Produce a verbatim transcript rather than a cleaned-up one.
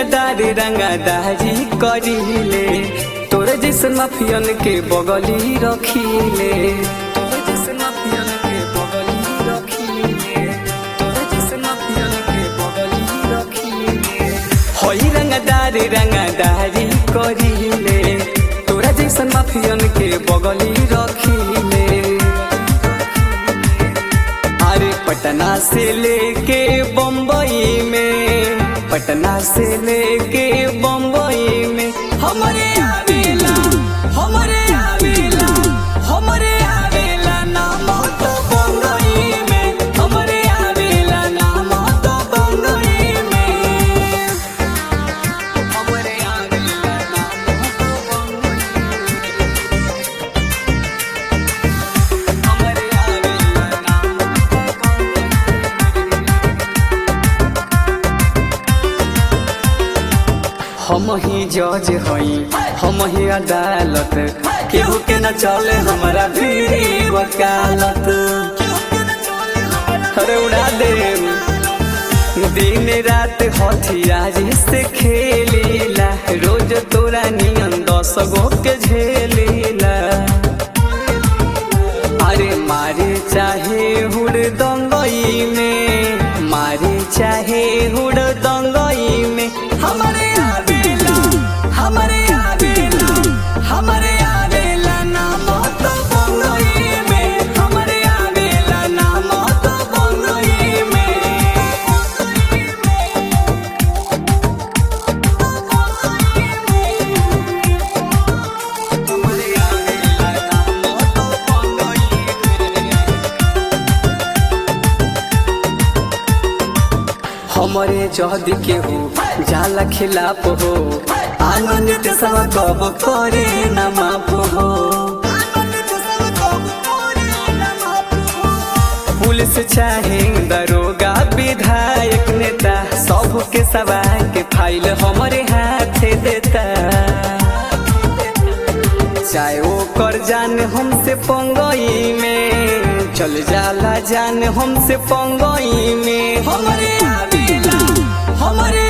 रंगदारी रंगदारी करीले तोरे जैसन माफियन के बगली रखीले तोरे जैसन माफियन के बगली रखीले तोरे जैसन माफियन के बगली रखीले होई रंगदारी रंगदारी करीले तोरे जैसन माफियन के बगली रखीले। अरे पटना से लेके बम्बई में पटना से लेके बम्बई में हमारे आवेला हमारे आवेला हमारे आवेला नाम तो बम्बई में हमारे आवेला नाम तो बम्बई में हमारे आवेला नाम तो बम्बई हमारे आवेला नाम हम ही जज हई हम ही अदालत केहू के न चले हमारा भी वकालत अरे उड़ा दे दिन रात हथियार से खेलीला रोज तोरा नियन दस गो के झेलीला। अरे मारे चाहे हुड़ दंगई में मारे चाहे हुड़ दंगई में हमारे आवेला हमारे आवेला हमारे आवेला नाम तो बम्बई में हमारे आवेला नाम तो बम्बई में हमारे आवेला नाम तो बम्बई हमारे जहद के हो जाला खिलाफ हो आनंद सब कब करे न माफ हो। पुलिस चाहे दरोगा विधायक नेता सब के सवा के फाइल हमारे हाथ देता चाहे वो कर जान हमसे पंगई में चल जाला जान हमसे पंगई में हमारे आवेला हमारे